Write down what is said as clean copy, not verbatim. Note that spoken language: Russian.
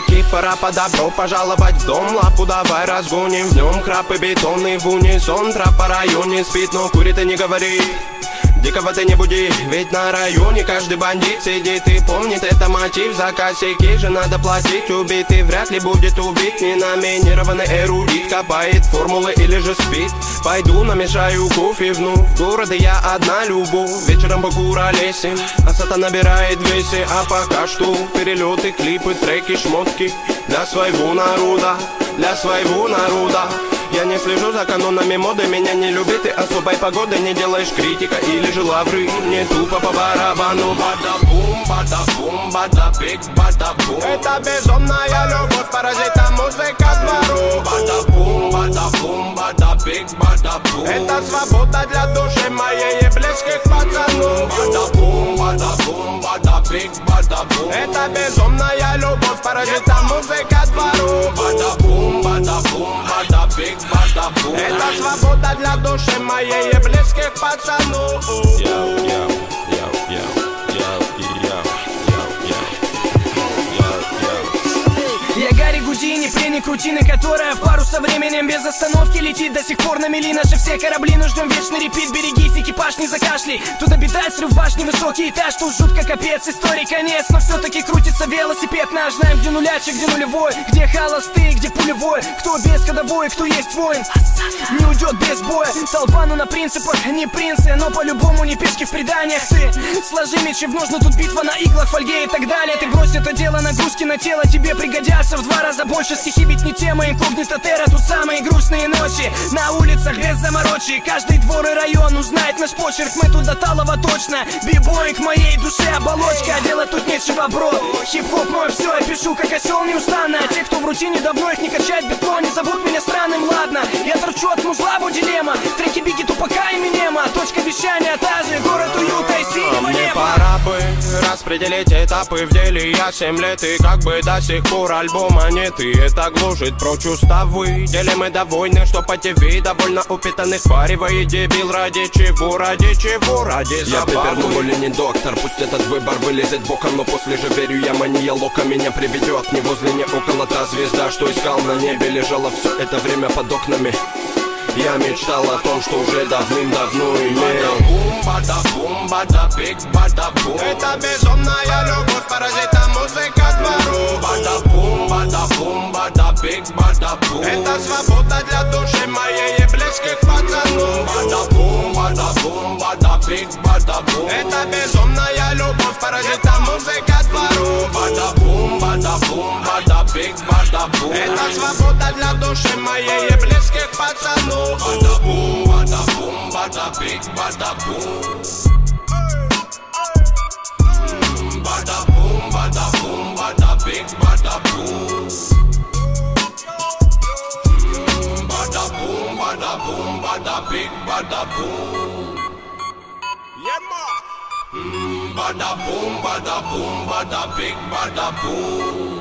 Чуваки, пора по добро пожаловать в дом. Лапу давай разгоним, в нем храп и бетонный в унисон. Трап по районе спит, но курит и не говорит. Дикого ты не буди, ведь на районе каждый бандит сидит и помнит, это мотив. За косяки же надо платить, убитый вряд ли будет убит. Ненаминированный эрудит копает формулы или же спит. Пойду намешаю кофе вновь, в городе я одна любовь. Вечером покуролесим, а сата набирает весе. А пока что перелеты, клипы, треки, шмотки для своего народа, для своего народа. Я не слежу за канонами моды, меня не любит и особой погоды не делаешь критика или же лавры. Мне тупо по барабану. Бада-бум, бада-бум, бада-бик, бада-бум. Это безумная любовь, паразита, музыка двору. Бада-бум, бада-бум, бада-бик, бада-бум. Это свобода для души моей и близких пацанов. Бада-бум, бада-бум, бада-бик, бада-бум. Это безумная любовь, паразита, музыка двору. Бада-бум, бада-бум, бада-бик. Это свобода для души моей и близких пацанов. Я Гарри Гудини, пленник рутины, которая в пару со временем без остановки летит. До сих пор на мели наши все корабли, но ждем вечный репит. Берегись, экипаж не закашли. Тут обитает срыв башни, высокий этаж. Тут жутко капец, истории конец. Но все-таки крутится велосипед наш. Знаем, где нулячек, где нулевой, где холостые, где пулевой. Кто без ходовой, кто есть воин, не уйдет без боя. Толпа, ну на принципах, не принцы, но по-любому не пешки в преданиях. Ты сложи мечи в ножны, тут битва на иглах, фольге и так далее. Ты брось это дело, нагрузки на тело тебе пригодятся в 2 раза больше. Стихи ведь не тема, инкогнито терра. Тут самые грустные ночи на улицах без заморочи. Каждый двор и район узнает наш почерк. Мы тут до талого точно. Бибоинг моей душе оболочка, а делать тут нечего, бро. Хип-хоп мой все, я пишу как осел неустанно. А те, кто в рутине давно их не качает бетон, не зовут меня странным, ладно. Я торчу от музла, дилемма. Треки Бигги, Тупака и Эминема. Точка вещания та же, город уюта и синего мне неба. пора бы распределить этапы в деле. Я 7 лет и как бы до сих пор альбома нет. И это глушит прочь уставы. Делим мы довольны, что по ТВ довольно упитанный спаривает дебил. Ради чего, ради чего, ради забавы. Я приверну более не доктор, пусть этот выбор вылезет боком. Но после же верю я, мания лока меня приведет. Не возле, не около та звезда, что искал на небе. Лежала все это время под окнами. Я мечтал о том, что уже давным-давно имел. Бада-бум, бада-бум, бада-бик, бада-бум. Это безумная любовь, паразита, музыка двору. Бада-бум, бада-бум, бада-бик, бада-бум. Это свобода для души моей и близких пацанов. Бада-бум, бада-бум, бада-бик, бада-бум. Это безумная любовь, паразита, музыка двору. Бада-бум, бада-бум, бада-бик, бада-бум. Это свобода для души моей и близких пацанов. Bada-boom, bada-boom, bada-big, bada-boom. Bada-boom, bada-boom, bada-big, bada-boom. Bada-boom, bada-boom, bada-big, bada-boom. Yeah, ma. Bada-boom, bada-boom, bada-big, bada-boom.